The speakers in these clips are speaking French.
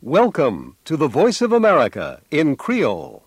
Welcome to the Voice of America in Creole.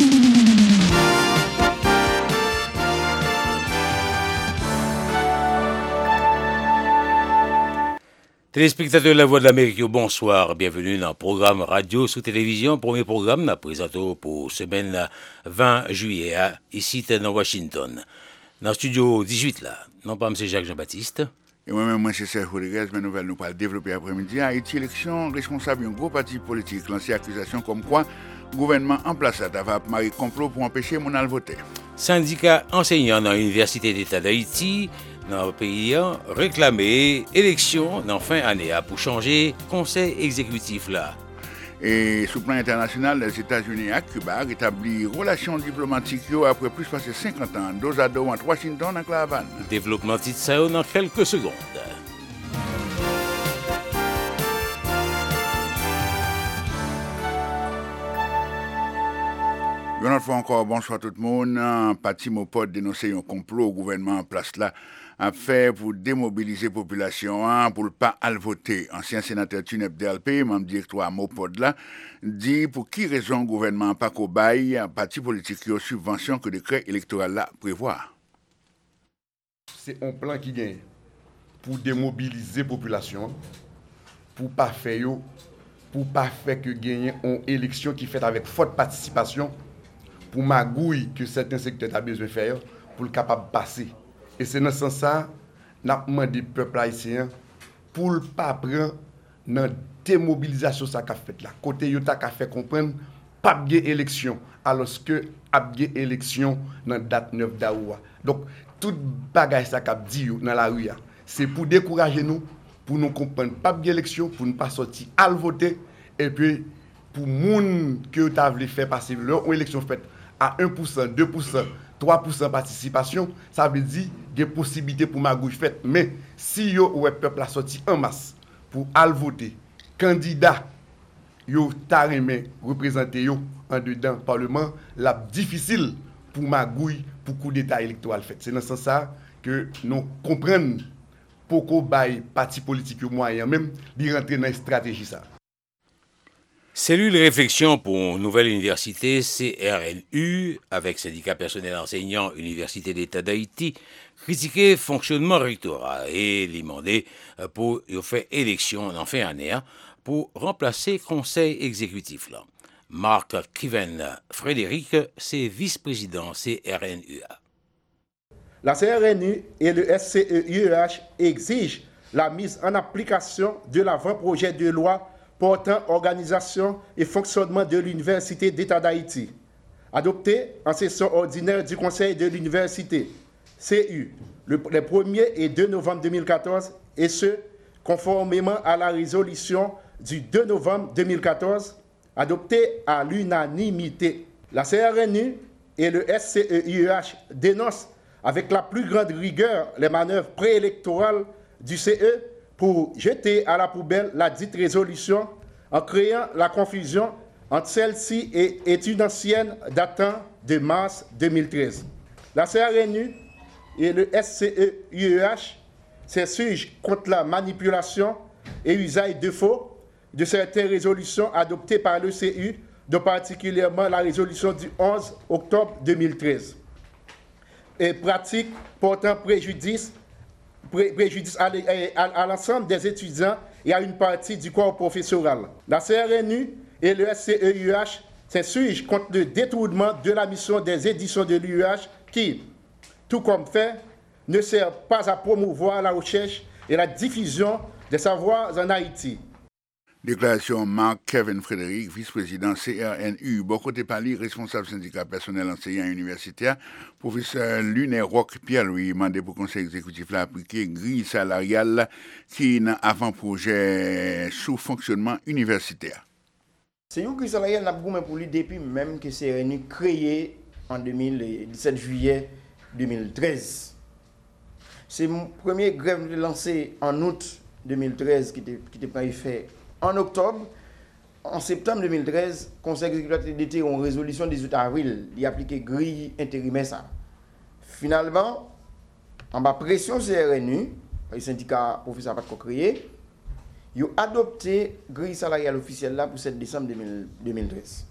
Téléspectateurs de la Voix de l'Amérique, bonsoir. Bienvenue dans le programme radio sous télévision. Premier programme, nous présentons pour semaine 20 juillet, ici dans Washington. Dans le studio 18, là, non pas M. Jacques Jean-Baptiste. Et moi-même, moi, c'est Serge Rodriguez, mes nouvelles nous parlent développer après-midi. Haïti, élection responsable d'un gros parti politique lancé accusation comme quoi le gouvernement en place va marier complot pour empêcher mon à voter. Syndicat enseignant dans l'Université d'État d'Haïti, dans le pays, réclamé élection dans fin année pour changer conseil exécutif là. Et sous le plan international, les États-Unis et Cuba rétablissent relations diplomatiques après plus de 50 ans, dos à dos entre Washington et la Havane. Développement titre ça dans quelques secondes. Une autre fois encore, bonsoir tout le monde. Pati Mopod dénonce un complot au gouvernement en place là a fait pour démobiliser la population pour ne pas aller voter. Ancien sénateur Tunep DLP, membre directoire Mopod là, dit pour qui raison le gouvernement pas qu'au bail parti politique aux subventions que le décret électoral là prévoit. C'est un plan qui gagne pour démobiliser la population, pour pas faire que gagner une élection qui fait avec forte participation, pour magouille que certains secteurs ont besoin de faire pour le capable de passer. Et c'est dans ce sens-là, nous avons demandé au peuple haïtien pour ne pas prendre dans la démobilisation ça qu'a fait là. Côté Yota qu'a fait comprendre pas de élection alors que a de élection dans la date 9 d'août. Donc toute bagage ça qu'a dit dans la rue, c'est pour décourager nous, pour nous comprendre pas de élection, pour ne pas sortir à voter et puis pour moun que tu as voulu faire passer leur élection faite à 1%, 2%, 3% participation, ça veut dire des possibilités pour ma gauche faite. Mais si yo ou peuple a sorti en masse pour aller voter, candidat yo taremé représenter yo en dedans parlement, la difficile pour ma gauche pour coup d'état électoral fait. C'est dans ce sens ça que nous comprenons pourquoi bail parti politique moyen même d'y rentrer dans une stratégie ça. Cellule de réflexion pour une nouvelle université, CRNU, avec syndicat personnel enseignant, Université d'État d'Haïti, critiqué fonctionnement rectoral et demandé pour faire élection en fin d'année pour remplacer conseil exécutif là. Marc Kiven Frédéric, c'est vice-président CRNU. La CRNU et le SCEIEH exigent la mise en application de l'avant-projet de loi portant organisation et fonctionnement de l'Université d'État d'Haïti, adopté en session ordinaire du Conseil de l'Université, CU, les 1er et 2 novembre 2014, et ce, conformément à la résolution du 2 novembre 2014, adoptée à l'unanimité. La CRNU et le SCEIEH dénoncent avec la plus grande rigueur les manœuvres préélectorales du CE pour jeter à la poubelle la dite résolution en créant la confusion entre celle-ci et une ancienne datant de mars 2013. La CRNU et le SCEIEH s'insurgent contre la manipulation et usage de faux de certaines résolutions adoptées par le CU, dont particulièrement la résolution du 11 octobre 2013, et pratiques portant préjudice à l'ensemble des étudiants et à une partie du corps professoral. La CRNU et le SCEIEH s'insurgent contre le détournement de la mission des éditions de l'UEH qui, tout comme fait, ne sert pas à promouvoir la recherche et la diffusion des savoirs en Haïti. Déclaration Marc Kevin Frédéric, vice-président CRNU. Bon côté Pali, responsable syndicat personnel enseignant universitaire, professeur Lunaire Roch Pierre-Louis, mandé pour conseil exécutif là appliquer grille salariale qui n'a avant-projet sous fonctionnement universitaire. C'est une grille salariale pour lui depuis même que CRNU créé en 17 juillet 2013. C'est mon premier grève lancé en août 2013 qui était pas fait. En octobre, en septembre 2013, le Conseil exécutif d'été a une résolution 18 avril, il a appliqué grille intérimaire ça. Finalement, en bas pression CRNU, le syndicat professeur pas créé, ils ont adopté grille salariale officielle là pour 7 décembre 2013.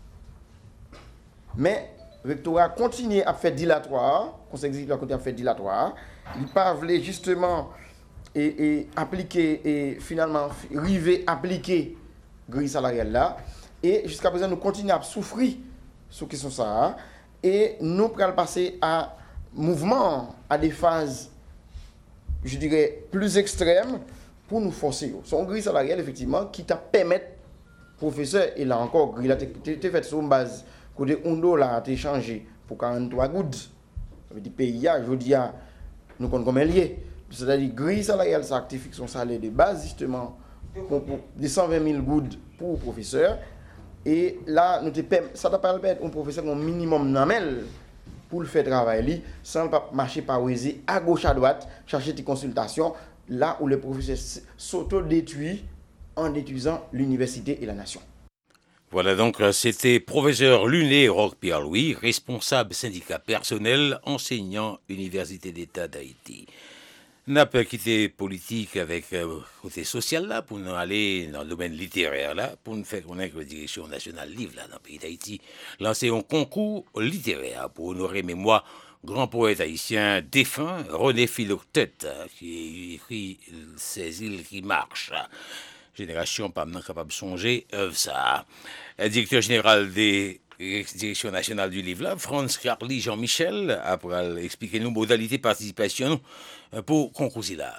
Mais le rectorat continue à faire dilatoire, le conseil exécutif continue à faire dilatoire. Il pas voulu justement et appliquer et finalement arriver à appliquer grille salariale là. Et jusqu'à présent, nous continuons à souffrir sur question ça. Et nous allons passer à mouvement, à des phases, je dirais, plus extrêmes pour nous forcer. C'est une grille salariale, effectivement, qui t'a permis, professeur, et là encore, grille a été faite sur une base, côté $1 a été changé pour 43 gouttes. Ça veut dire pays, je dis, nous comptons comme lié. C'est-à-dire, grille salariale, ça actifie son salaire de base, justement, pour de 120 000 gouttes pour professeur. Et là, ça t'a permis un professeur un minimum namel pour le faire travailler, sans pas marcher par oser à gauche, à droite, chercher des consultations, là où le professeur s'auto-détruit en détruisant l'université et la nation. Voilà donc, c'était professeur Luné Roch Pierre-Louis, responsable syndicat personnel, enseignant Université d'État d'Haïti. N'a pas quitté politique avec côté social là pour nous aller dans le domaine littéraire là pour nous faire connaître la direction nationale livre là dans le pays d'Haïti lancer un concours littéraire pour honorer mémoire grand poète haïtien défunt René Philoctète qui écrit Ces îles qui marchent. Génération pas maintenant capable de songer œuvre ça. Le directeur général des Direction nationale du livre là, Franz Carly Jean-Michel, après expliquer nous modalités de participation pour concours là.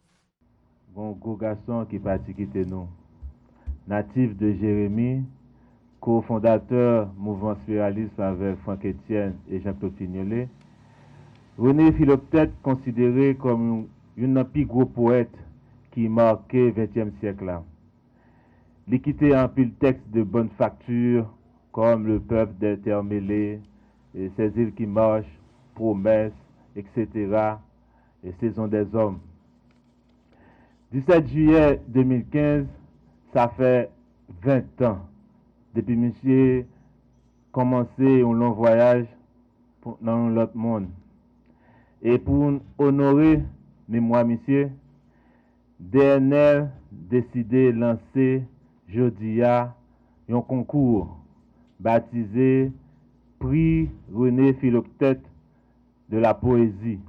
Bon gros garçon qui participe nous, natif de Jérémie, cofondateur mouvement spiritualiste avec Franck Etienne et Jean-Claude Tignolet. René Philoctète considéré comme un plus gros poète qui marquait le XXe siècle là. Il quittait un pile texte de bonne facture comme le peuple d'intermêlés, et ces îles qui marchent, promesses, etc., et saison des hommes. 17 juillet 2015, ça fait 20 ans depuis monsieur commencé un long voyage dans l'autre monde. Et pour honorer mémoire monsieur, DNL décidé de lancer jeudi un concours baptisé Prix René Philoctète de la poésie.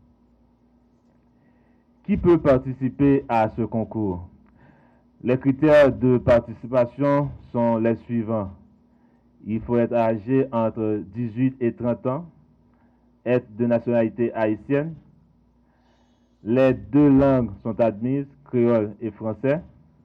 Qui peut participer à ce concours? Les critères de participation sont les suivants. Il faut être âgé entre 18 et 30 ans, être de nationalité haïtienne. Les deux langues sont admises, créole et français.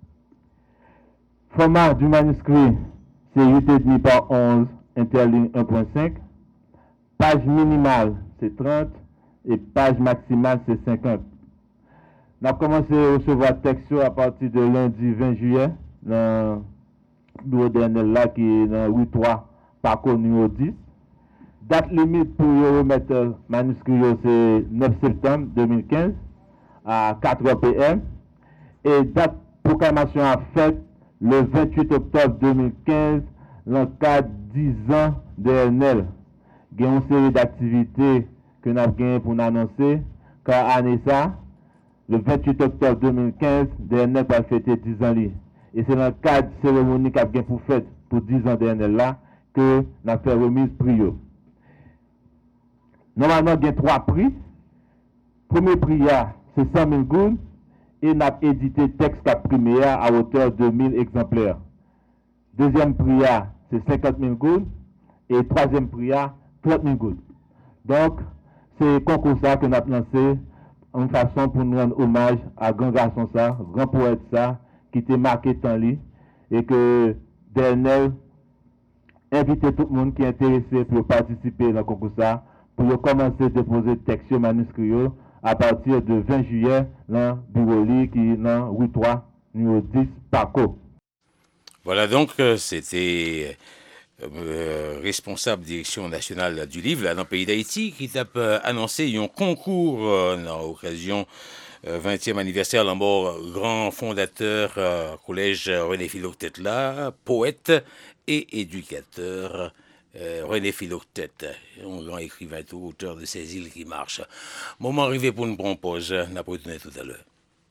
Format du manuscrit, c'est 8,5 par 11, interligne 1.5. Page minimale, c'est 30 et page maximale, c'est 50. On a commencé à recevoir le texte à partir de lundi 20 juillet dans le bureau DNL là qui est dans 8-3 parcours numéro 10. Date limite pour remettre le manuscrit, c'est 9 septembre 2015 à 4 p.m. Et date proclamation à fête le 28 octobre 2015 dans le cadre 10 ans de DNL. Il y a une série d'activités que nous avons gagné pour nous annoncer. Car année ça, le 28 octobre 2015, DNL va fêter 10 ans. Et c'est dans le cadre de la cérémonie qui a gagné pour fête pour 10 ans DNL là que nous avons fait remise prix. Normalement, il y a 3 prix. Premier prix, c'est 100 000 gouttes. Et nous avons édité texte cap primé à hauteur de 1000 exemplaires. Deuxième prix, c'est 50 000 gouttes. Et troisième prix, 30 000 gouttes. Donc, c'est concours ça que nous avons lancé en façon pour nous rendre hommage à grand garçon ça, grand poète ça, qui était marqué tant lui, et que DNL invite tout le monde qui est intéressé pour participer dans le concours ça, pour commencer à déposer le texte manuscrit à partir de 20 juillet dans le bureau qui est dans 8-3, numéro 10, Paco. Voilà donc, c'était responsable direction nationale du livre là, dans le pays d'Haïti qui t'a annoncé un concours dans l'occasion 20e anniversaire de la mort grand fondateur collège René Philoctète là, poète et éducateur René Philoctète, un grand écrivain tout auteur de Ces îles qui marchent. Moment arrivé pour une bonne pause, n'a pas tout à l'heure.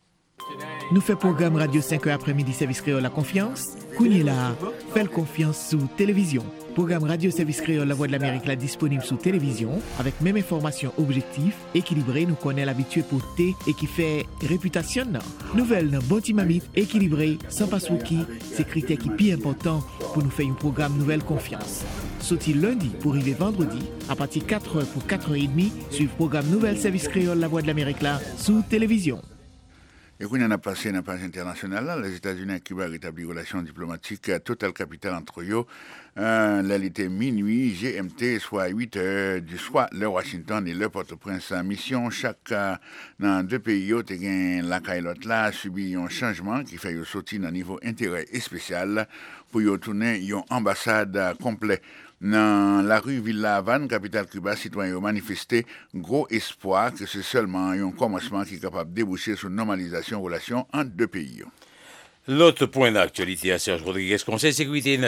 Nous faisons programme Radio 5 après-midi service créole La Confiance. Kounye la, fait confiance sous télévision. Programme Radio Service Créole La Voix de l'Amérique là disponible sous télévision avec même information objective, équilibrée, nous connaît l'habitué pour T et qui fait réputation non. Nouvelle dans bon timamite, équilibré, sans passwookie, c'est critère qui plus important pour nous faire un programme Nouvelle Confiance. Sorti lundi pour arriver vendredi, à partir 4h pour 4h30, suivre programme Nouvelle Service Créole La Voix de l'Amérique là sous télévision. Et qu'on en a passé dans la page internationale, là, les États-Unis et Cuba rétabli relations diplomatiques total capital entre eux. Là, il était minuit, GMT, soit 8 heures du soir, le Washington et le Port-au-Prince en mission. Chaque dans deux pays, la caillotte là, subi un changement qui fait sortir dans niveau intérêt et spécial pour y tourner une ambassade complète. Dans la rue Villa Havane, capitale Cuba, citoyens ont manifesté gros espoir que c'est seulement un commencement qui est capable de déboucher sur une normalisation de relations entre deux pays. L'autre point d'actualité à Serge Rodriguez, Conseil de sécurité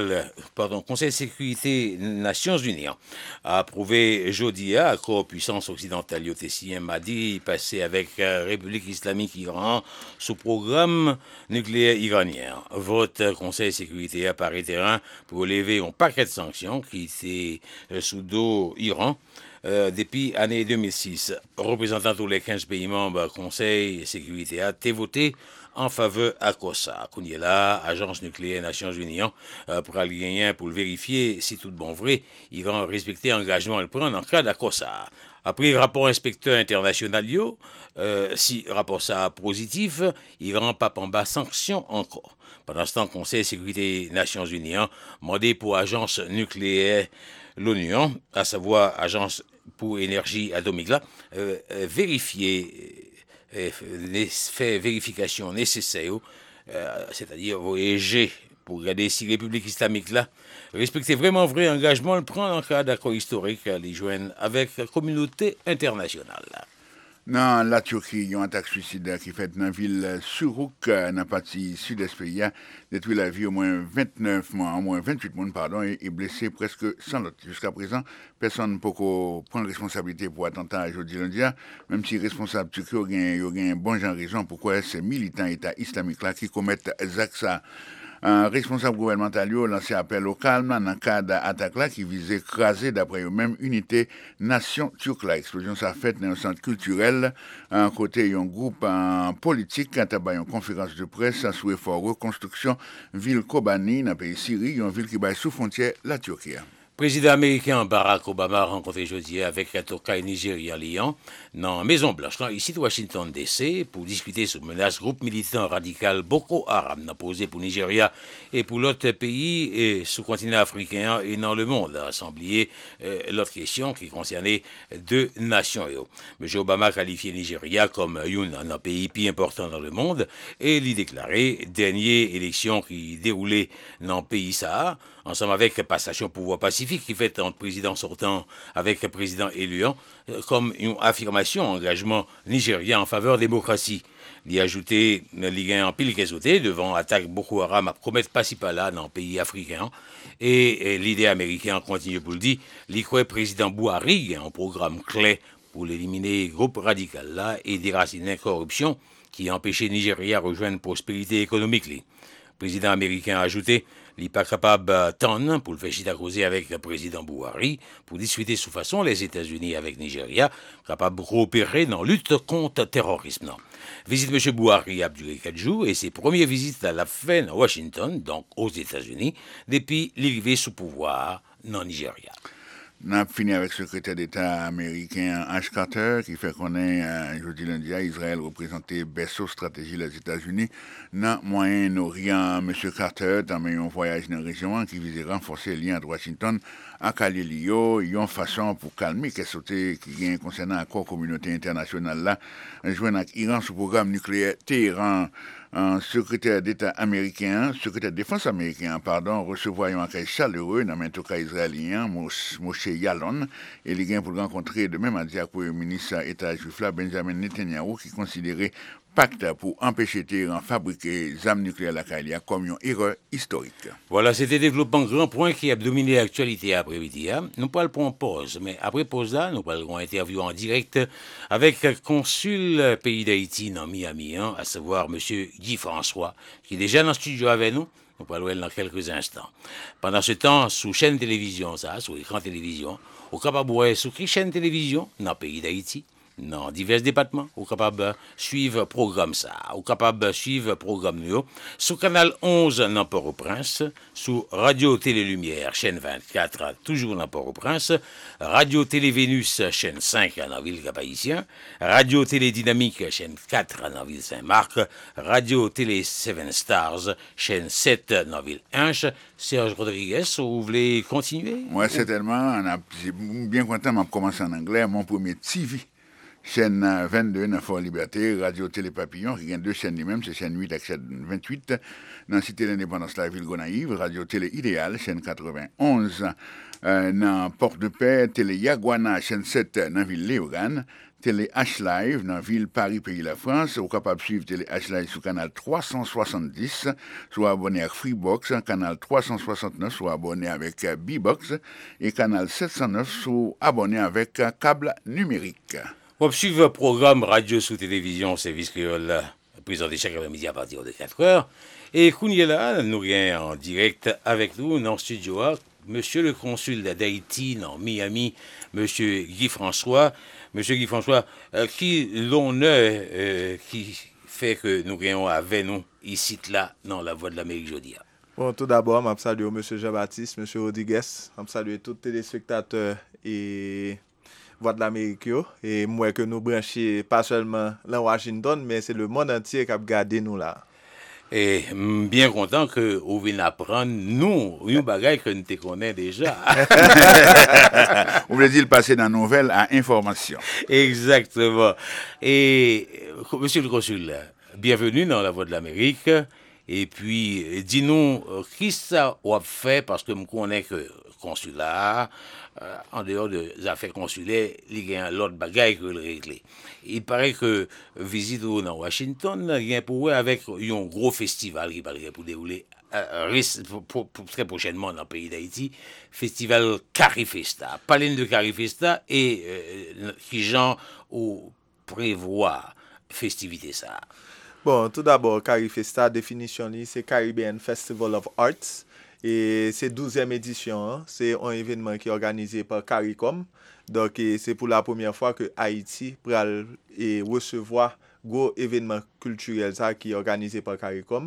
Nations Unies a approuvé jeudi à accord puissance occidentale yotessien mardi passé avec République islamique Iran sous programme nucléaire iranien. Vote Conseil de sécurité apparaît terrain pour lever un paquet de sanctions qui était sous dos Iran. Depuis l'année 2006, représentant tous les 15 pays membres Conseil de sécurité a été voté en faveur à COSA. Kouniela, Agence nucléaire Nations Unies, pour aller pour le vérifier si tout bon vrai, Iran respecter l'engagement le prendre en cas d'ACOSA. Après rapport inspecteur international, si rapport ça positif, Iran pas en bas sanction encore. Pendant ce temps, Conseil de sécurité Nations Unies demandé pour Agence nucléaire l'ONU, à savoir Agence pour énergie atomique là, vérifier fait vérification nécessaire, c'est-à-dire voyager pour regarder si la République islamique là respecter vraiment vrai engagement, le prendre en cas d'accord historique, les joindre avec la communauté internationale. Dans la Turquie, il y a une attaque suicidaire qui fait dans la ville Suruk, dans la partie sud-est pays, détruit la vie au moins 28 personnes et blessé presque 100 autres. Jusqu'à présent, personne ne peut prendre responsabilité pour l'attentat aujourd'hui lundi, même si les responsables turcs ont un bon genre de raison pourquoi ces militants État islamique là qui commettent ça. Un responsable gouvernemental a lancé appel au calme dans le cas d'attaque là qui visait écraser d'après eux-mêmes unité nation turque. L'explosion s'est faite dans un centre culturel. Un côté, un groupe politique qui a une conférence de presse sous effort reconstruction ville Kobani dans le pays Syrie, une ville qui est sous frontière la Turquie. Président américain Barack Obama a rencontré jeudi avec la Turquie Nigeria Lyon dans la Maison Blanche, ici de Washington DC, pour discuter sur menace groupe militant radical Boko Haram posé pour Nigeria et pour l'autre pays et sous-continent africain et dans le monde. Sans oublier l'autre question qui concernait deux nations. M. Obama a qualifié Nigeria comme un pays plus important dans le monde et l'y déclaré dernière élection qui déroulait dans le pays Sahara, ensemble avec passation pouvoir pacifique qui fait entre président sortant avec président élu, comme une affirmation engagement nigérien en faveur de la démocratie. Il a ajouté l'Igue en pile qu'est devant attaque Boko Haram à commettre pas si pas là dans le pays africain. Et l'idée américaine continue pour le dire, l'Igue président Buhari un programme clé pour éliminer groupe radical là et déraciner la corruption qui a empêché Nigeria de rejoindre prospérité économique. Le président américain a ajouté il n'est pas capable d'attendre pour le faire causer avec le président Buhari pour discuter sous façon les États-Unis avec Nigeria, capable de coopérer dans la lutte contre le terrorisme. Visite M. Buhari a duré 4 jours et ses premières visites à la fin à Washington, donc aux États-Unis, depuis l'arrivée sous pouvoir dans Nigeria. On a fini avec le secrétaire d'État américain Ash Carter qui fait connaître jeudi lundi à Israël représenté baisse stratégie des États-Unis dans le Moyen-Orient. M. Carter a mené un voyage dans la région qui visait renforcer les liens entre Washington et Galileo, une façon pour calmer les sautés qui viennent concernant l'accord communauté internationale là, joindre avec Iran sous programme nucléaire Téhéran. Un secrétaire d'État américain, secrétaire de défense américain, recevoir un accueil chaleureux dans le israélien, Moshe Yalon, et il vient pour rencontrer de même à dire que le ministre État juif là, Benjamin Netanyahu, qui considérait pacte pour empêcher Téhéran fabriquer des armes nucléaires la Kalia comme une erreur historique. Voilà, c'était développement grand point qui a dominé l'actualité après-midi. Nous parlons pour en pause, mais après pause là, nous parlerons interview en direct avec le consul pays d'Haïti dans Miami, à savoir M. Guy François, qui est déjà dans le studio avec nous. Nous parlerons dans quelques instants. Pendant ce temps, sous chaîne télévision, sous écran télévision, au capable de voir sous chaîne télévision dans le pays d'Haïti, dans divers départements, au capable de suivre programme ça, au capable de suivre programme nous, sous canal 11 dans Port-au-Prince, sous Radio Télé Lumière, chaîne 24, toujours dans Port-au-Prince, Radio Télé Vénus, chaîne 5 dans Ville Cap-Haïtien, Radio Télé Dynamique, chaîne 4 dans Ville Saint-Marc, Radio Télé 7 Stars, chaîne 7 dans Ville Hinche. Serge Rodriguez, vous voulez continuer? Moi, certainement, j'ai bien content de commencer en anglais, mon premier TV. Chaîne 22 dans Fort Liberté, Radio Télé Papillon, qui a deux chaînes lui-même, c'est chaîne 8 avec chaîne 28, dans Cité d'Indépendance, la ville Gonaïve, Radio Télé Idéal, chaîne 91, dans Port-de-Paix, Télé Yaguana, chaîne 7, dans ville Léogane, Télé H-Live, dans ville Paris, Pays la France, vous capable de suivre Télé H-Live sur canal 370, soit abonné avec Freebox, canal 369, soit abonné avec B-Box, et canal 709, soit abonné avec câble numérique. On suit le programme Radio sous télévision, service créole, présenté chaque après-midi à partir de 4h. Et Kouniela, nous avons en direct avec nous dans le studio, Monsieur le consul d'Haïti dans Miami, Monsieur Guy François. Monsieur Guy François, qui l'honneur qui fait que nous avons avec nous ici là dans la Voix de l'Amérique jeudi. Bon, tout d'abord, je salue Monsieur Jean-Baptiste, Monsieur Rodriguez, je salue tous les téléspectateurs et Voix de l'Amérique, et moi que nous branchons pas seulement dans Washington, mais c'est le monde entier qui a regardé nous là. Et bien content que vous venez apprendre nous, une bagaille que nous te connaissons déjà. Vous voulez dire passer dans nouvelle à information. Exactement. Et monsieur le consul, bienvenue dans la Voix de l'Amérique. Et puis, dis-nous, qui ça a fait, parce que je connais que consulat, en dehors des affaires consulaires, il y a l'autre bagaille que le régler. Il paraît que visite dans Washington, il y a pour avec un gros festival qui paraît pour dérouler pour très prochainement dans le pays d'Haïti, festival Carifesta. Parlez de Carifesta et qui gens ou prévoit festivité ça. Bon, tout d'abord, Carifesta, définition, c'est Caribbean Festival of Arts. Et c'est 12e édition, c'est un événement qui est organisé par CARICOM. Donc, c'est pour la première fois que Haïti pourra recevoir gros événement culturel ça, qui est organisé par CARICOM.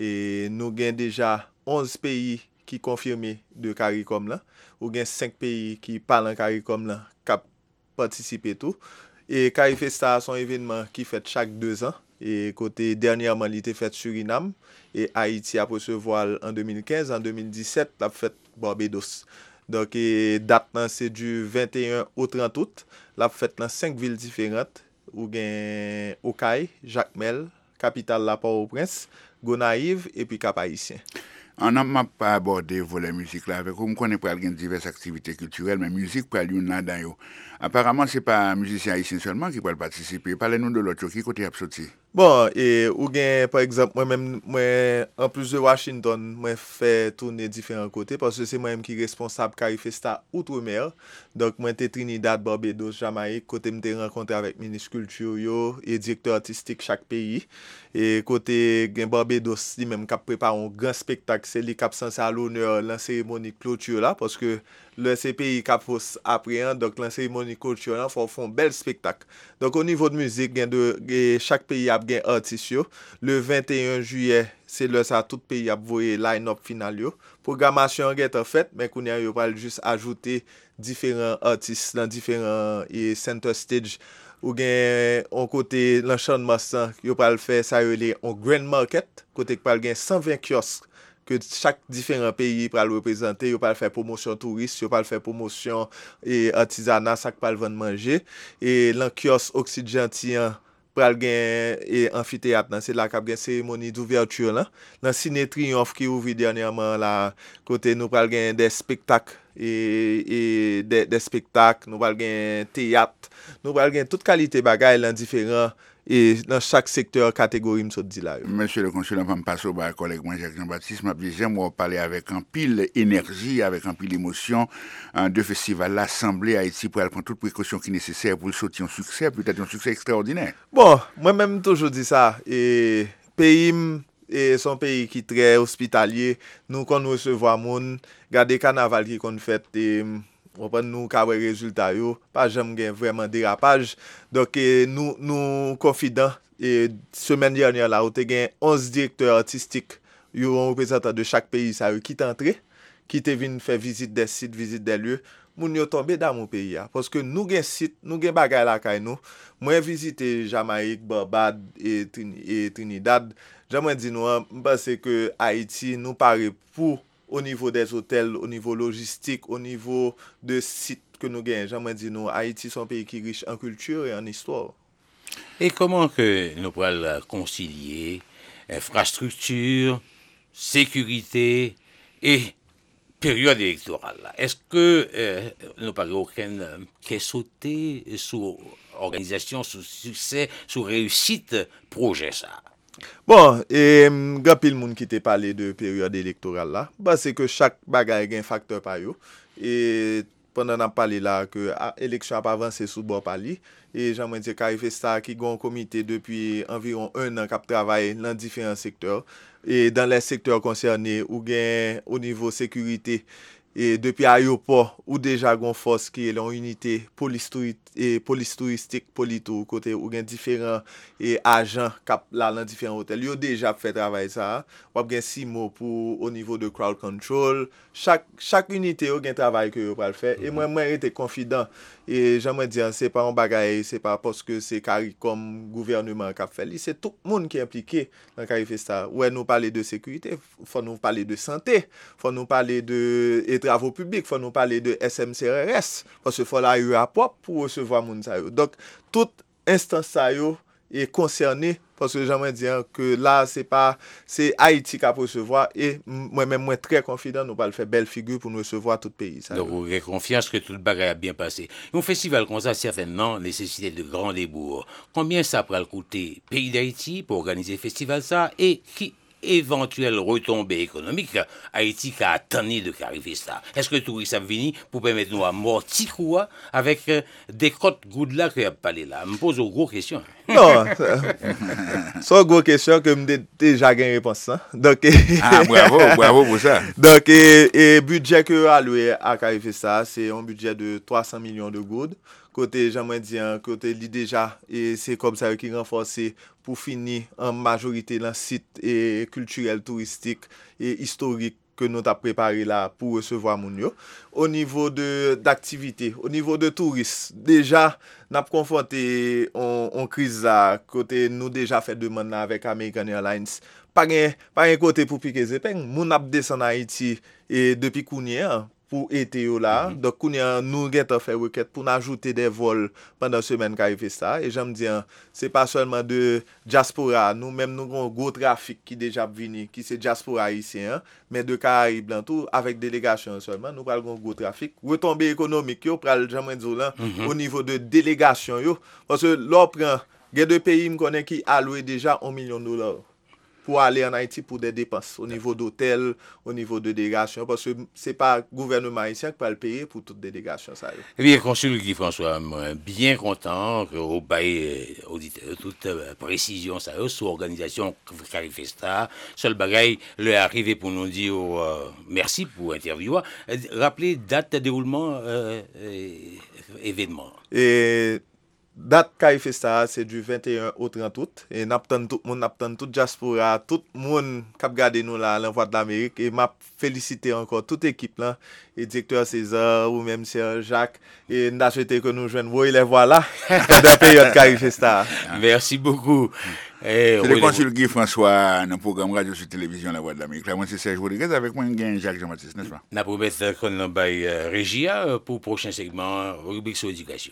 Et nous avons déjà 11 pays qui confirmés de CARICOM là. Ou avons 5 pays qui parlent en CARICOM là, qui participent tout. Et Carifesta, c'est un événement qui fait chaque 2 ans. Et côté dernièrement, il était fait Suriname. Et Haïti a recevoir en 2015, en 2017, la fête Barbados. Donc, date c'est du 21 au 30 août. La fête dans 5 villes différentes. Où gen Okaï, Jacmel, capitale la Port-au-Prince, Gonaïve et puis Cap-Haïtien. On n'a pas abordé volet musique là avec vous. On connaît pas diverses activités culturelles, mais musique pas l'une là dedans. Apparemment, c'est pas musicien haïtien seulement qui peut participer. Parlez-nous de l'autre qui côté absorti. Bon, et ou gen par exemple moi-même en plus de Washington, moi fait tourner différents côtés parce que c'est moi-même qui responsable Carifesta Outre-mer. Donc moi t'es Trinidad, Barbados, Jamaïque, côté m'te rencontré avec ministre culture yo et directeur artistique chaque pays. Et côté gen Barbados, lui même qui prépare un grand spectacle, c'est lui qui a censé à l'honneur la cérémonie clôture là parce que le CPI qui faut appréhender donc la cérémonie clôture là faut faire un bel spectacle. Donc au niveau de musique, chaque pays a gen artiste yo. Le 21 juillet, c'est là ça tout pays a voyé line-up final yo. Programmation est faite, mais qu'on a yo pas juste ajouter différents artistes dans différents center stage ou gen on côté l'enchaînement ça, yo pas le faire ça relé en grand market, côté que pas gen 120 kiosques que chaque différent pays pour le représenter, yo pas faire promotion touriste, yo pas faire promotion et artisanat ça que pas le vendre manger et l'en kiosque Oxygène pral gen et amphithéâtre c'est là qu'a gen cérémonie d'ouverture là dans Ciné Triomphe qui ouvre dernièrement là côté nous pral gen des spectacles et des spectacles nous pral gen théâtre nous pral gen toute qualité bagaille dans différents et dans chaque secteur catégorie me dit là. Monsieur le consul, on va me passer au collègue moi Jacques Jean-Baptiste, j'aime parler avec un pile énergie, avec un pile émotion de festival l'Assemblée Haïti pour prendre toutes les précautions qui sont nécessaires pour le sortir un succès, peut-être un succès extraordinaire. Bon, moi-même toujours dit ça et pays et son pays qui est très hospitalier, nous quand nous recevons moun, garder carnaval qui qu'on fait et on prend nous ka résultat yo, pas jamais gain vraiment dérapage. Donc nous confidents et semaine dernière là, on a gagné 11 directeurs artistiques, yo un représentant de chaque pays ça qui est entré, qui est venu faire visite des sites, visite des lieux. Moun yo tombé dans mon pays parce que nous gain site, nous gain bagay la kay nous. Moi visiter Jamaïque, Barbade et Trinidad. J'aimerais dire nous parce que Haïti nous paraît pour au niveau des hôtels, au niveau logistique, au niveau de sites que nous gagnons. J'aimerais dire nous Haïti c'est un pays qui est riche en culture et en histoire. Et comment que nous pourrons concilier infrastructure, sécurité et période électorale? Est-ce que nous n'avons aucun qui sauté sous organisation, sous succès, sous réussite projet ça? Bon, et gapil moun qui te parlé de période électorale là, bah c'est que chaque bagaille a un facteur par yo. Et pendant on a parlé là que élection a pas avancé sous bord pali et j'aimerais dire Carifesta qui gon comité depuis environ 1 an qui travaille dans différents secteurs et dans les secteurs concernés ou gain au niveau sécurité et depuis aéroport ou déjà gon force qui est en unité police touristique polito côté ou gen différents et agents cap là dans différents hôtels yo déjà fait travail ça ou gen 6 mots pour au niveau de crowd control chaque unité yo gen travail que yo va le faire et moi était confident et j'aimerais dire c'est pas un bagaille c'est pas parce que c'est CARICOM gouvernement qui a fait c'est tout le monde qui est impliqué dans Carifesta ouais nous parler de sécurité faut nous parler de santé faut nous parler de travaux publics faut nous parler de SMCRS parce que faut la UA propre pour recevoir moun sa yo. Donc toute instance sa yo est concernée parce que j'aimerais dire que là c'est Haïti qui a recevoir et moi-même moi très confident nous pas le faire belle figure pour nous recevoir tout pays ça. Donc vous avez confiance que tout le bagage a bien passé. Un festival comme ça certainement nécessite de grands débours. Combien ça pourra coûter pays d'Haïti pour organiser le festival ça et qui éventuelle retombée économique Haïti qui a attendu de Carifesta? Est-ce que le tourisme a venu pour permettre nous amortir quoi avec des côtes gouttes là que a parlé là? Je me pose une grosse question. Non, c'est une grosse question que me déjà gain réponse hein? Donc bravo pour ça. Donc et budget que alloué à Carifesta c'est un budget de 300 millions de goudes. Côté j'aimerais dire côté li déjà et c'est comme ça qui renforcer pour finir en majorité dans site et culturel touristique et historique que nous t'a préparé là pour recevoir moun yo. Au niveau d'activité, au niveau de tourisme, déjà n'a confronté en crise là côté nous déjà fait demande avec American Airlines. Pas un côté pour piquer zépeng, moun ap descend Haïti et depuis Kounia pour été là donc nous avons fait requête pour ajouter des vols pendant semaine Carifesta et j'aime dire c'est pas seulement de diaspora nous même nous avons un gros trafic qui déjà venu qui c'est diaspora haïtien mais de Caraïbes tout avec délégation seulement nous parlons gros trafic retombée économique yo pral j'aime dire là au niveau de délégation yo parce que l'on prend il y a deux pays me connaît qui alloué déjà $1 million pour aller en Haïti pour des dépenses au niveau d'hôtel, au niveau de délégation, parce que c'est pas le gouvernement haïtien qui va le payer pour toute délégation. Ça. Eh bien, consul Guy François, bien content que vous baillez toute précision ça, sur l'organisation Carifesta. Seul bagaille, le arrivé pour nous dire merci pour l'interview. Rappelez date de déroulement événement. Et date Carifesta c'est du 21 au 30 août et n'attend tout monde n'attend toute diaspora tout monde qui a regardé nous là l'envoi de l'Amérique et m'a félicité encore toute équipe là et directeur César ou même Sir Jacques et n'a souhaité que nous joignent vous les voilà dans la période Carifesta. Merci beaucoup. C'est le consul Guy François dans le programme radio sur télévision La Voix de l'Amérique. Là moi c'est Serge Rodriguez avec moi Jacques Jean-Baptiste n'est-ce pas? N'a promettre qu'on en bail Régia pour prochain segment rubrique sur éducation.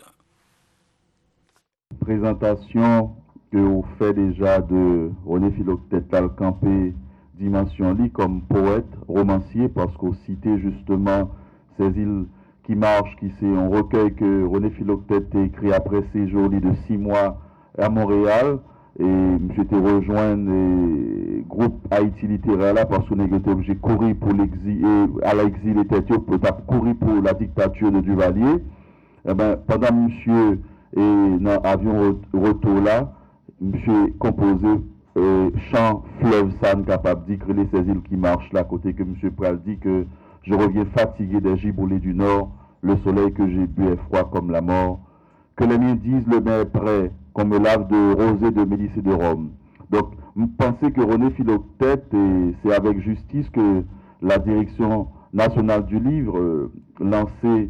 Présentation que vous faites déjà de René Philoctète Campé dimension li comme poète, romancier, parce qu'on citait justement ces îles qui marchent, qui c'est un recueil que René Philoctète a écrit après séjour de 6 mois à Montréal. Et je t'ai rejoint le groupe Haïti littéraire là parce qu'on était obligé de courir pour l'exil, à l'exil était pour courir pour la dictature de Duvalier. Eh ben, pendant monsieur et dans l'avion retour là, monsieur composé chant fleuve San capable d'écrire ces îles qui marchent là, côté que monsieur Pral dit que je reviens fatigué des giboulées du nord, le soleil que j'ai bu est froid comme la mort. Que les miens disent le bain est prêt, qu'on me lave de rosée, de mélisse et de rhum. Donc, je pensais que René Philoctète, et c'est avec justice que la direction nationale du livre lançait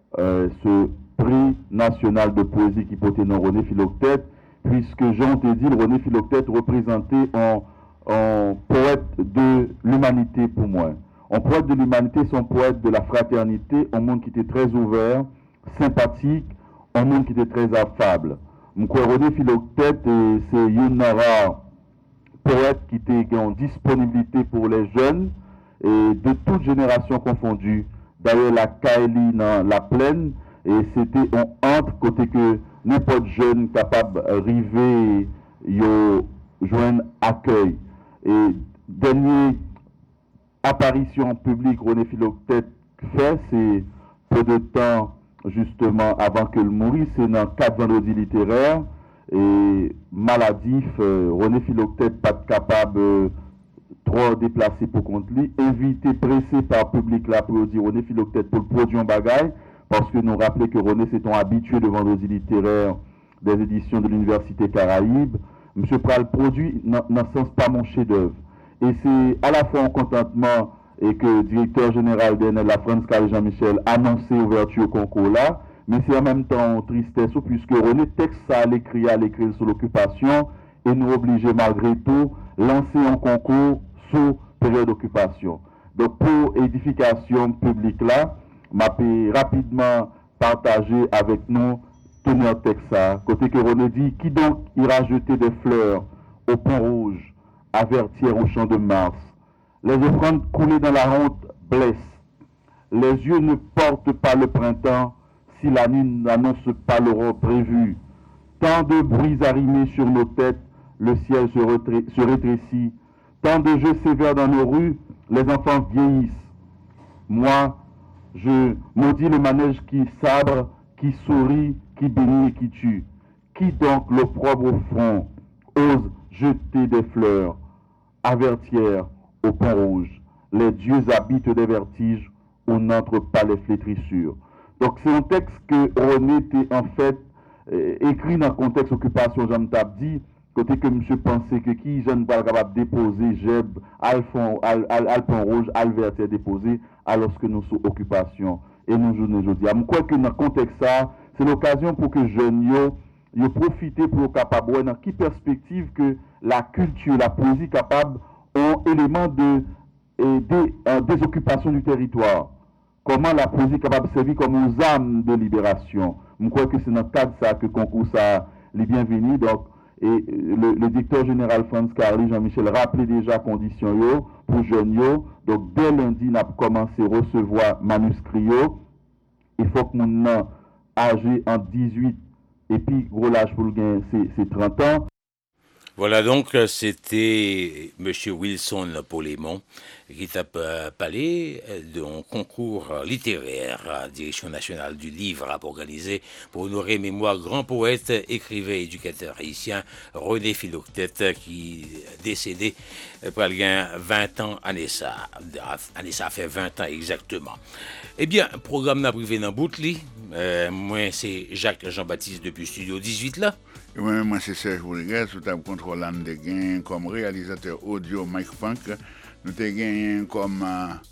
ce prix national de poésie qui portait nom René Philoctète, puisque Jean te dit, René Philoctète représentait un poète de l'humanité pour moi. Un poète de l'humanité, c'est un poète de la fraternité, un monde qui était très ouvert, sympathique, un monde qui était très affable. René Philoctète, c'est un rare poète qui était en disponibilité pour les jeunes et de toutes générations confondues. D'ailleurs, la Kaili dans la plaine, et c'était un entre côté que n'importe jeune capable d'arriver yo joindre accueil. Et dernière apparition publique René Philoctète fait, c'est peu de temps justement avant que le mourit, c'est dans 4 vendredis littéraires et maladif, René Philoctète pas capable trop déplacé pour contre lui, invité, pressé par le public là pour dire René Philoctète pour le produire en bagaille, parce que nous rappelons que René c'est un habitué de vendredi littéraire des éditions de l'Université Caraïbe. Monsieur Pral produit dans le sens pas mon chef-d'œuvre. Et c'est à la fois un contentement et que le directeur général de la France, Carl Jean-Michel, annonçait l'ouverture au concours là, mais c'est en même temps une tristesse, puisque René texte ça à l'écrit sur l'occupation, et nous obligeait malgré tout lancer un concours sous période d'occupation. Donc pour édification publique là, m'a pu rapidement partager avec nous tenir texte ça. Côté que René dit, qui donc ira jeter des fleurs au Pont Rouge, à Vertières au Champ de Mars? Les offrandes coulées dans la honte blessent. Les yeux ne portent pas le printemps si la nuit n'annonce pas l'aurore prévue. Tant de bruits arrimés sur nos têtes, le ciel se rétrécit. Tant de jeux sévères dans nos rues, les enfants vieillissent. Moi, je maudis le manège qui sabre, qui sourit, qui bénit et qui tue. Qui donc l'opprobre au front ose jeter des fleurs à Vertières, au Pont Rouge? Les dieux habitent des vertiges où n'entrent pas les flétrissures. Donc c'est un texte que René était en fait écrit dans le contexte occupation, j'en t'ai dit, côté que monsieur pensait que qui jeune pas capable de déposer Jeb, Alpont Rouge, Alvertières déposer, alors que nous sommes occupation. Et nous jouons aujourd'hui. Je crois que dans le contexte ça, c'est l'occasion pour que jeunes yo profiter pour capable dans quelle perspective que la culture, la poésie capable ont élément des occupations du territoire. Comment la poésie est capable de servir comme une âme de libération. Je crois que c'est dans le cadre de ça que le concours ça est bienvenu. Donc, et le directeur général France Carly, Jean-Michel, rappelait déjà conditions yo pour jeunes yo. Donc, dès lundi, on a commencé à recevoir manuscrits yo. Il faut que nous âgé en 18 et puis gros l'âge pour le gain, c'est 30 ans. Voilà donc, c'était M. Wilson Paulémon qui t'a parlé d'un concours littéraire à la Direction nationale du livre à organiser pour honorer mémoire grand poète, écrivain, éducateur haïtien René Philoctète qui est décédé pour le gain 20 ans année ça. Année ça fait 20 ans exactement. Eh bien, programme n'a privé dans Boutli. Moi, c'est Jacques Jean-Baptiste depuis Studio 18 là. Moi, c'est Serge Bourguet, sous table contrôlant de gain comme réalisateur audio Mike Funk. Nous avons gagné comme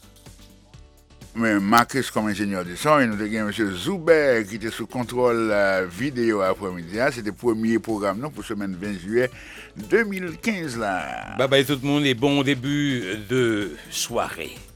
Marcus comme ingénieur de son et nous avons gagné M. Zoubert qui était sous contrôle vidéo après-midi. C'était le premier programme non, pour semaine 20 juillet 2015. Là. Bye bye tout le monde et bon début de soirée.